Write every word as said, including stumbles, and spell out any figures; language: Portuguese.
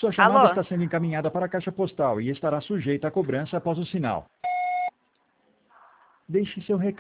Sua chamada Alô? está sendo encaminhada para a caixa postal e estará sujeita a cobrança após o sinal. Deixe seu recado.